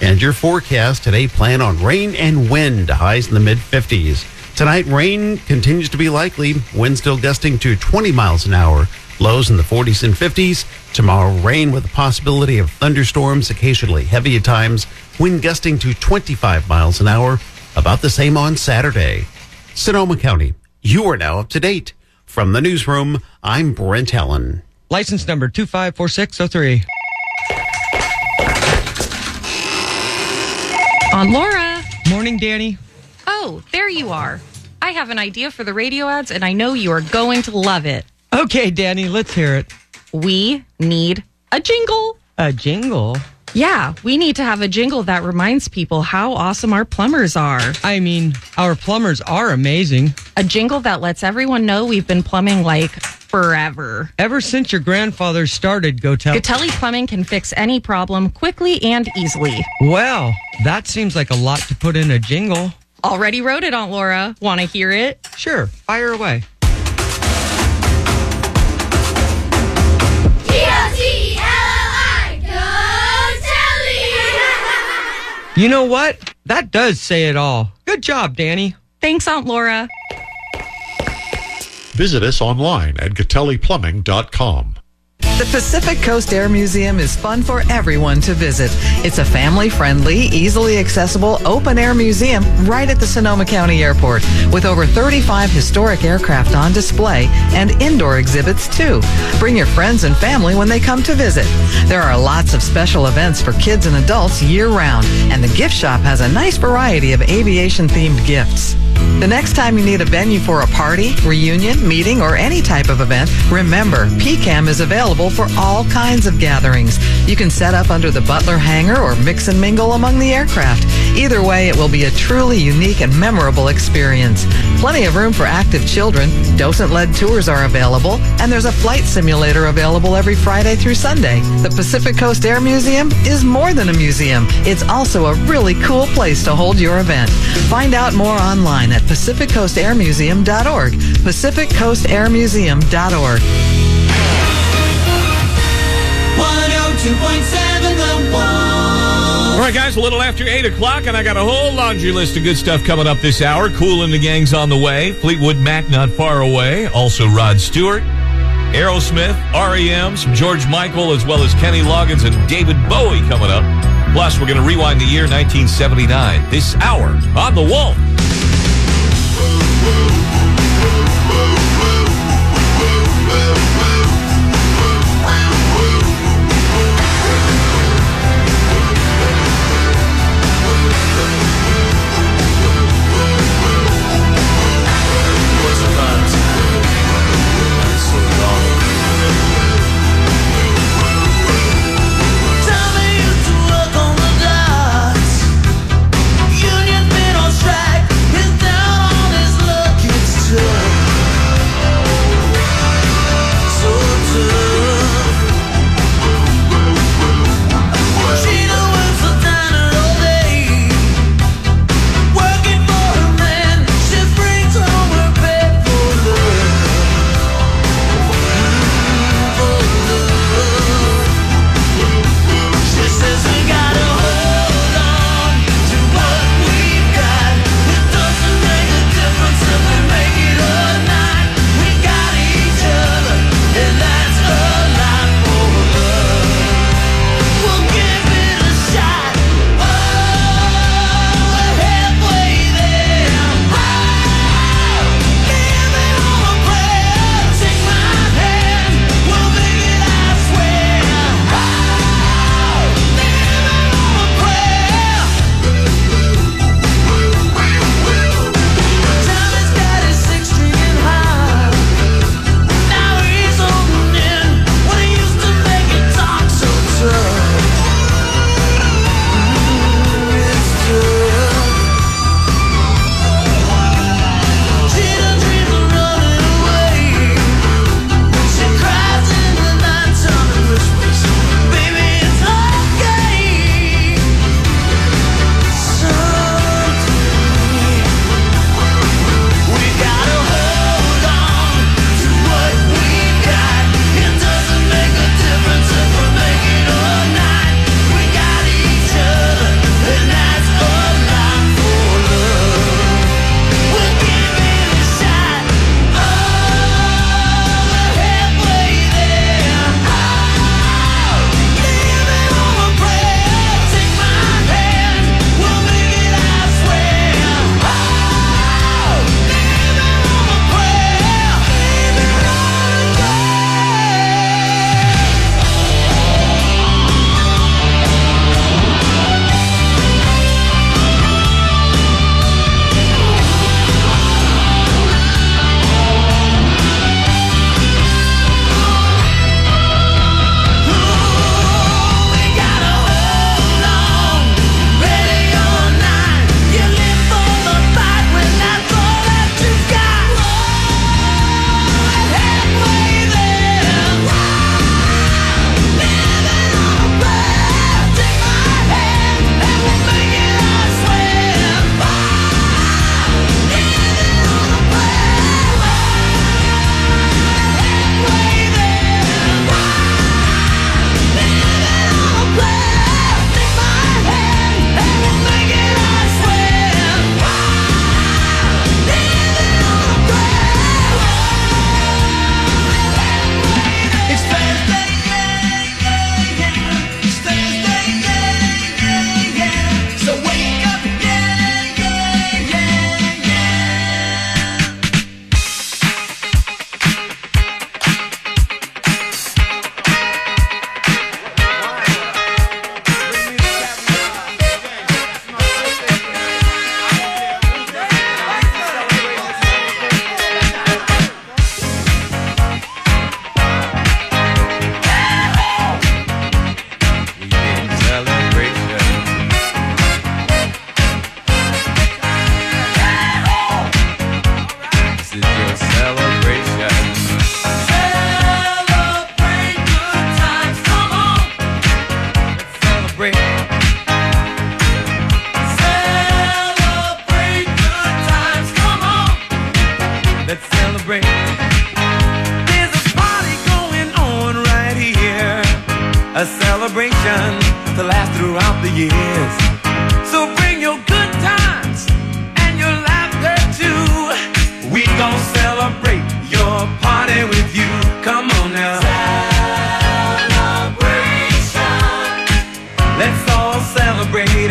And your forecast today, plan on rain and wind, highs in the mid-50s. Tonight, rain continues to be likely, wind still gusting to 20 miles an hour, lows in the 40s and 50s. Tomorrow, rain with the possibility of thunderstorms, occasionally heavy at times, wind gusting to 25 miles an hour, about the same on Saturday. Sonoma County, you are now up to date. From the newsroom, I'm Brent Allen. License number 254603. Aunt Laura. Morning, Danny. Oh, there you are. I have an idea for the radio ads, and I know you are going to love it. Okay, Danny, let's hear it. We need a jingle. A jingle? Yeah, we need to have a jingle that reminds people how awesome our plumbers are. I mean, our plumbers are amazing. A jingle that lets everyone know we've been plumbing like forever. Ever since your grandfather started Gatelli Plumbing can fix any problem quickly and easily. Well, that seems like a lot to put in a jingle. Already wrote it, Aunt Laura. Want to hear it? Sure, fire away. You know what? That does say it all. Good job, Danny. Thanks, Aunt Laura. Visit us online at GatelliPlumbing.com. The Pacific Coast Air Museum is fun for everyone to visit. It's a family-friendly, easily accessible, open-air museum right at the Sonoma County Airport with over 35 historic aircraft on display and indoor exhibits, too. Bring your friends and family when they come to visit. There are lots of special events for kids and adults year-round, and the gift shop has a nice variety of aviation-themed gifts. The next time you need a venue for a party, reunion, meeting, or any type of event, remember, PCAM is available for all kinds of gatherings. You can set up under the Butler hangar or mix and mingle among the aircraft. Either way, it will be a truly unique and memorable experience. Plenty of room for active children. Docent-led tours are available, and there's a flight simulator available every Friday through Sunday. The Pacific Coast Air Museum is more than a museum. It's also a really cool place to hold your event. Find out more online at PacificCoastAirMuseum.org. PacificCoastAirMuseum.org. 102.7 The Wall. All right, guys, a little after 8 o'clock, and I got a whole laundry list of good stuff coming up this hour. Kool and the Gang's on the way. Fleetwood Mac not far away. Also Rod Stewart, Aerosmith, REM, some George Michael, as well as Kenny Loggins and David Bowie coming up. Plus, we're going to rewind the year 1979. This hour on The Wall. Union been on strike, his down on his luck.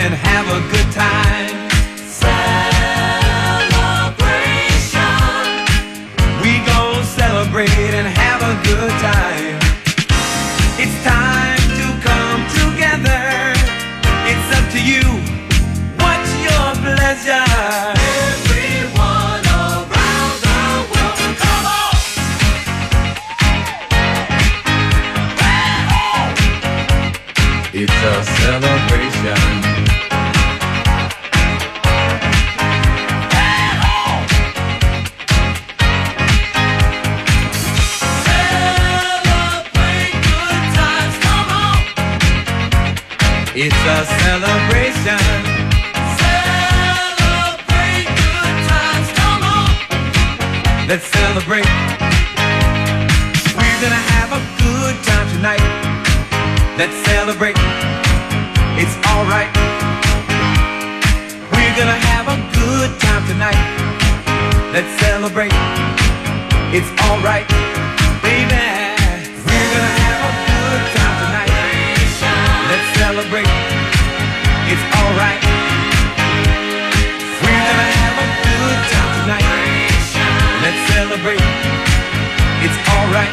and have a good time. Celebration. We gon' celebrate and have a good time. It's time to come together. It's up to you. What's your pleasure? Everyone around the world, come on. It's a celebration. Celebrate good times, come on. It's a celebration. Celebrate good times, come on. Let's celebrate. We're gonna have a good time tonight. Let's celebrate. It's alright. We're gonna have a good time tonight. Let's celebrate. It's alright, baby. We're gonna have a good time tonight. Let's celebrate. It's alright. We're gonna have a good time tonight. Let's celebrate. It's alright.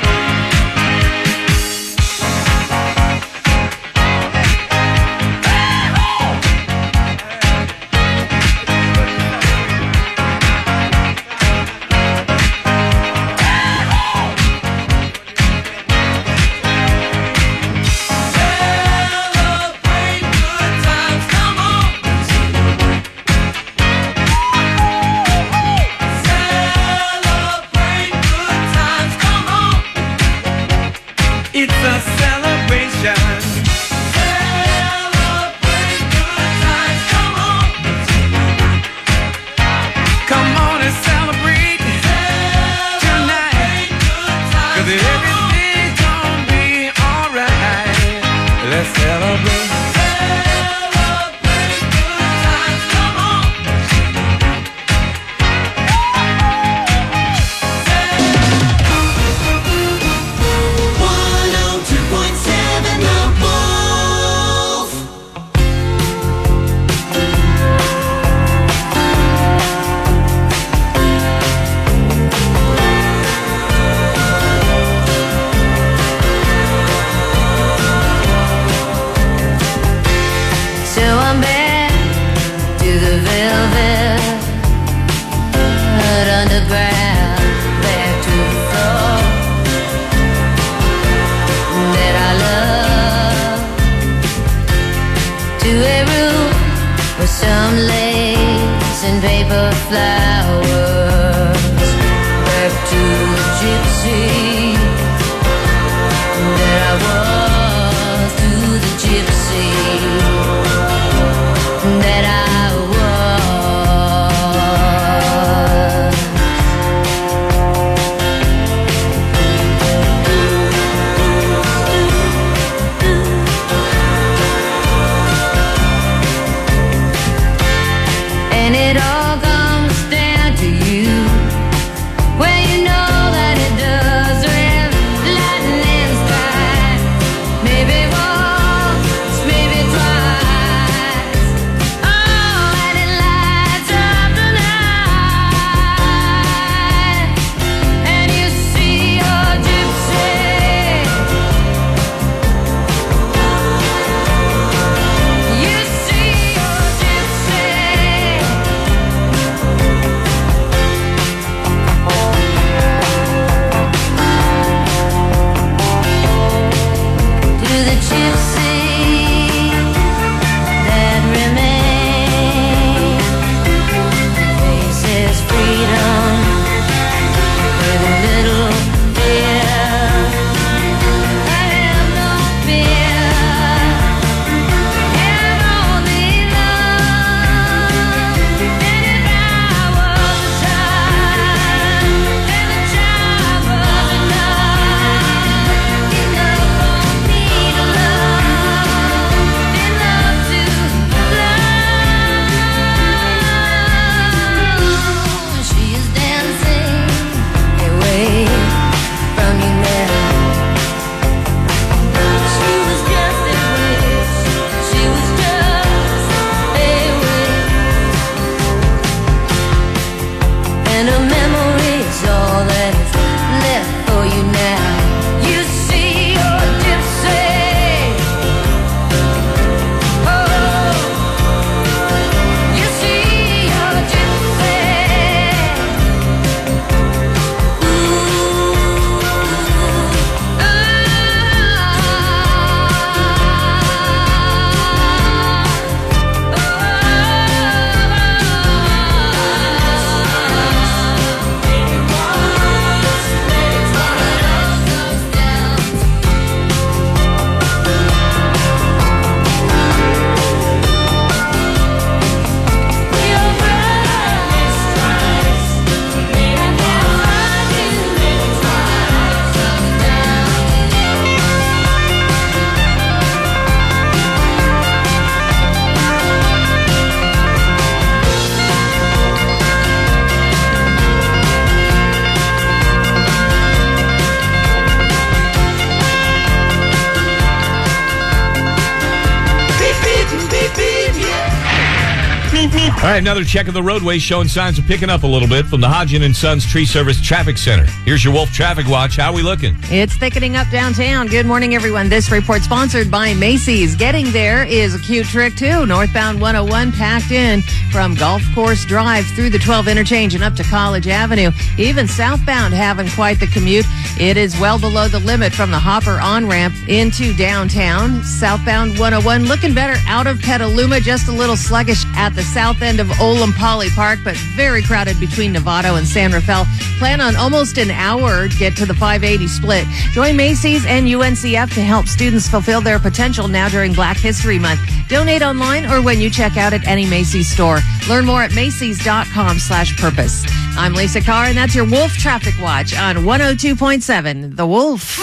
All right, another check of the roadway showing signs of picking up a little bit from the Hodgin and Sons Tree Service Traffic Center. Here's your Wolf Traffic Watch. How are we looking? It's thickening up downtown. Good morning, everyone. This report sponsored by Macy's. Getting there is a cute trick, too. Northbound 101 packed in from Golf Course Drive through the 12 interchange and up to College Avenue. Even southbound having quite the commute. It is well below the limit from the Hopper on-ramp into downtown. Southbound 101 looking better out of Petaluma, just a little sluggish at the south end of Olam Poly Park, but very crowded between Novato and San Rafael. Plan on almost an hour to get to the 580 split. Join Macy's and UNCF to help students fulfill their potential now during Black History Month. Donate online or when you check out at any Macy's store. Learn more at Macys.com/purpose. I'm Lisa Carr, and that's your Wolf Traffic Watch on 102.7 The Wolf.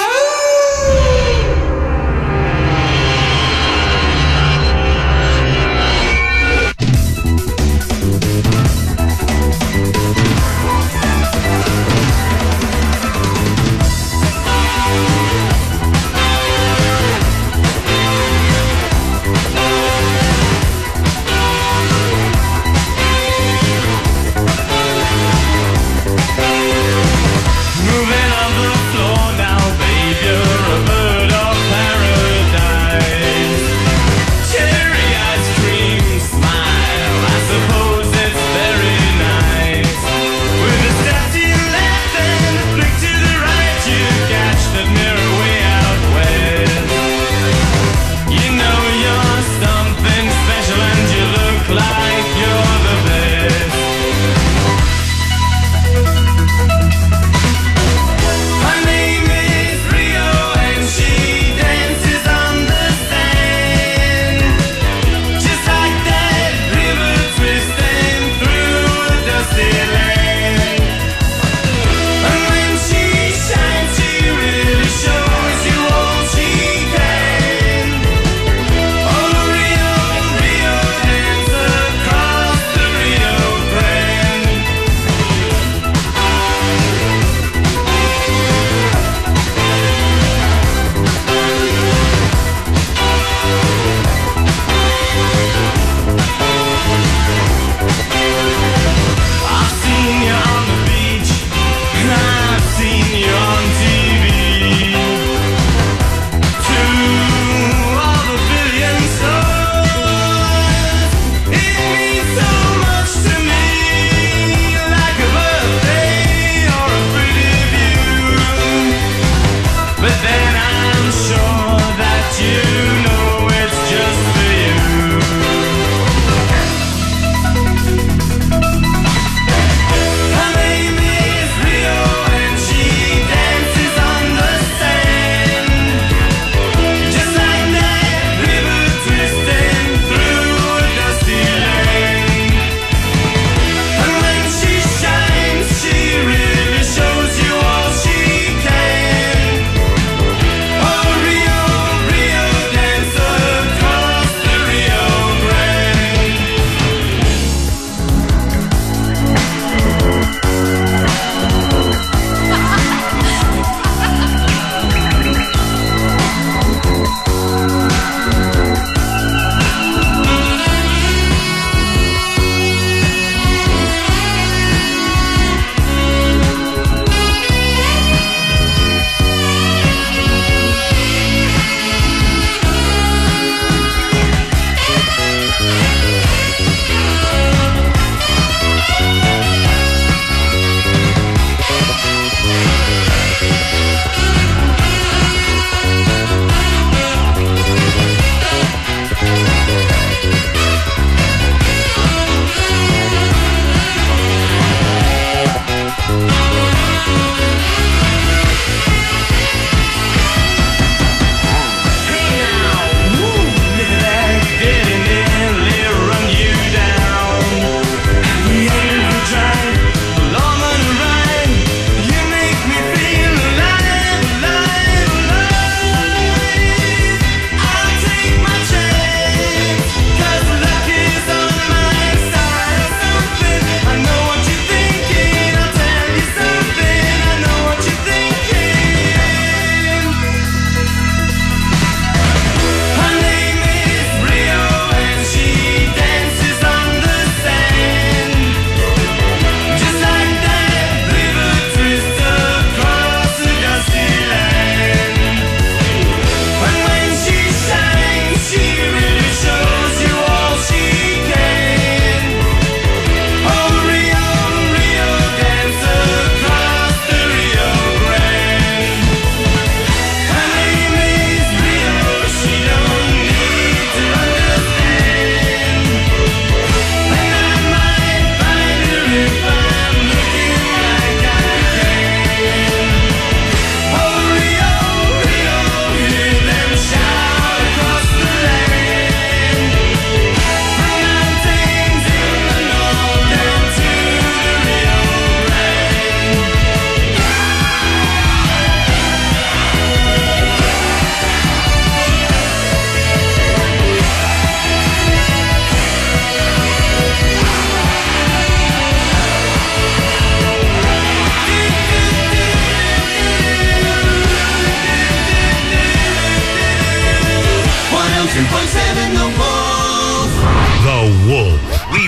Moving on the floor now, babe, you're a bird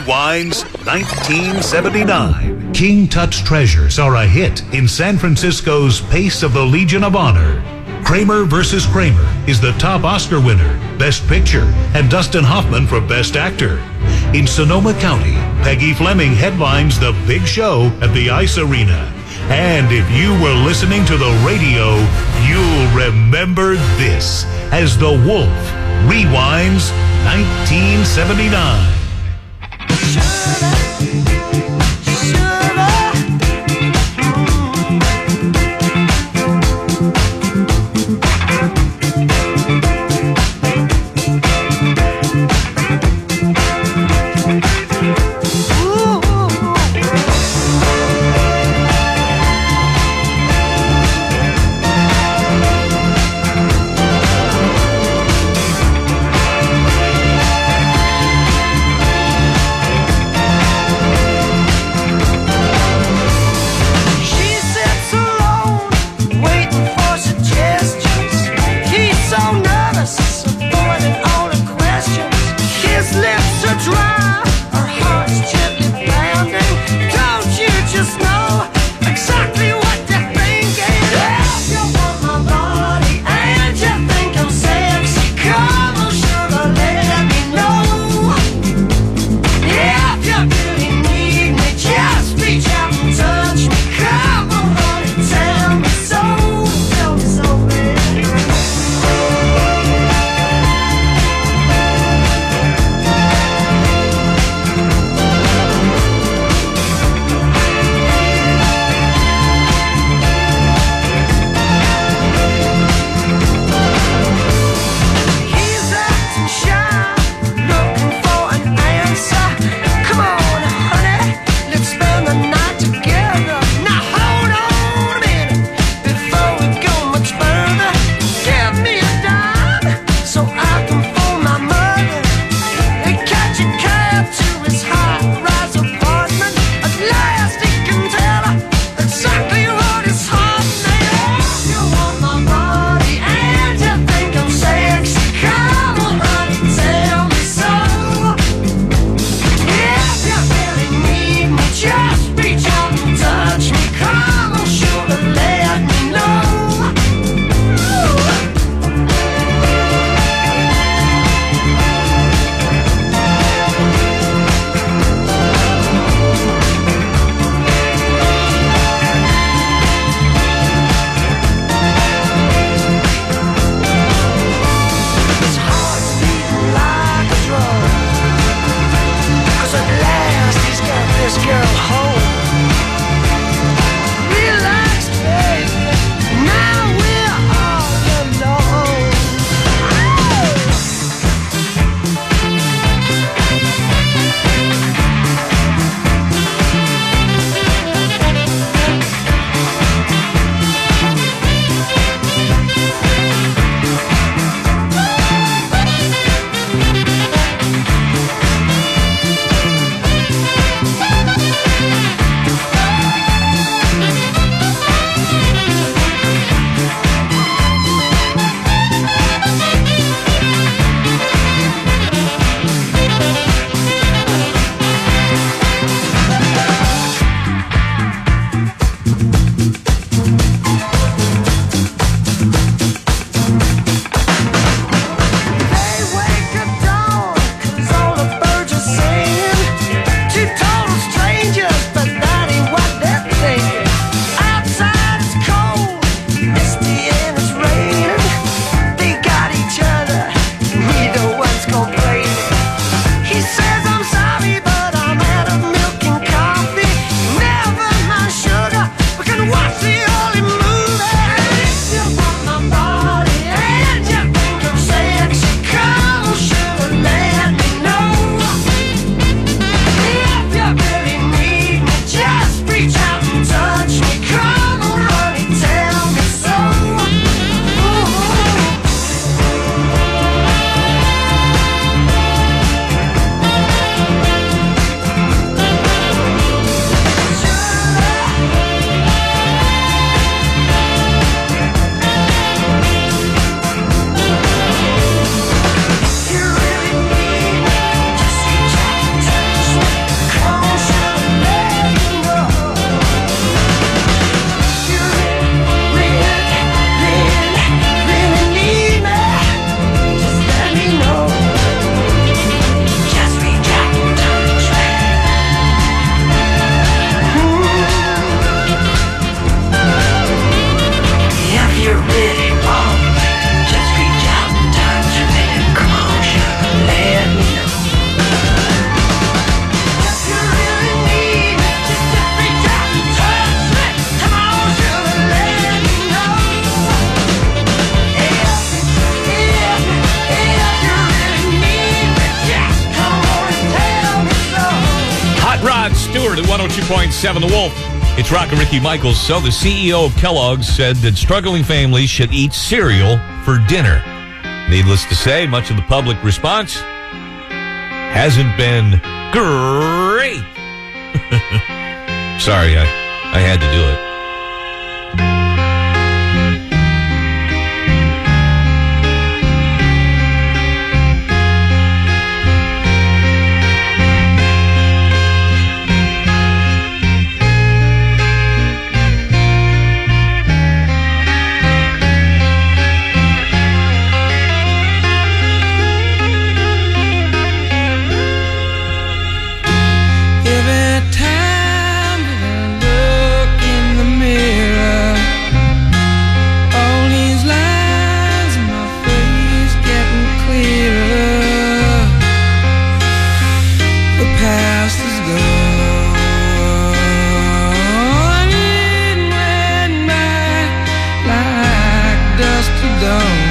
Rewinds 1979. King Tut's Treasures are a hit in San Francisco's Pace of the Legion of Honor. Kramer vs. Kramer is the top Oscar winner, Best Picture, and Dustin Hoffman for Best Actor. In Sonoma County, Peggy Fleming headlines the big show at the Ice Arena. And if you were listening to the radio, you'll remember this as The Wolf rewinds 1979. Rod Stewart at 102.7 The Wolf. It's Rock and Ricky Michaels. So the CEO of Kellogg's said that struggling families should eat cereal for dinner. Needless to say, much of the public response hasn't been great. Sorry, I had to do it. Dust to dawn.